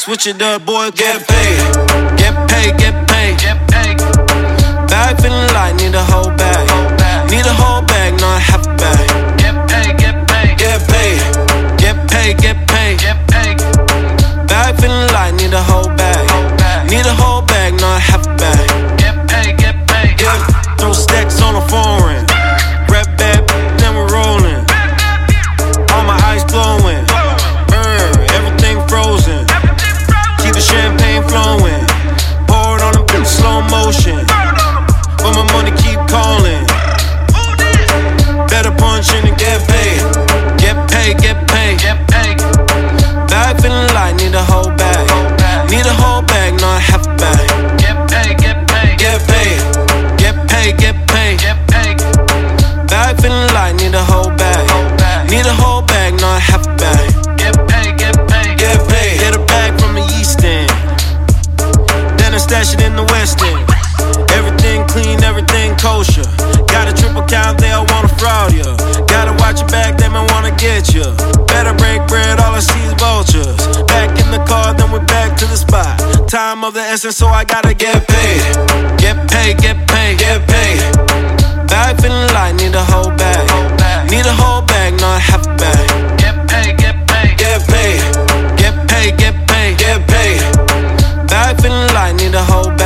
Switch it up, boy, get paid. Get paid, get paid. Bag feeling light, need a whole bag. Need a whole bag, not half a bag. Get paid, get paid. Get paid, get paid, get paid. Bag feeling light, need a whole bag. Need a whole bag, not half a bag. Get paid, get paid. Throw stacks on a foreign. Red bag, then we're rolling. All my eyes glowing. Everything frozen. Keep the champagne flowing. Pour it on the beat, slow motion. But my money keep calling. Better punch in and get paid. Get paid, get paid. Bag feeling light, need a whole bag. Need a whole bag, not half a bag. Get paid, get paid. Get paid, get paid, get paid. Bag feeling light, need a whole bag. Need a whole bag, not half a bag. Get paid, get paid. Get paid. Get a bag from the East End. Then I stash it in the West End. Everything clean, everything kosher. Got a triple count, they all wanna fraud ya. Gotta watch your back, they might wanna get ya. Better break bread, all I see is vultures. Back in the car, then we're back to the spot. Time of the essence, so I gotta get paid. Get paid, get paid, get paid. Bag feeling light, need a whole bag. Need a whole bag, not half a bag. Get paid, get paid, get paid. Get paid, get paid, get paid. Bag feeling light, need a whole bag.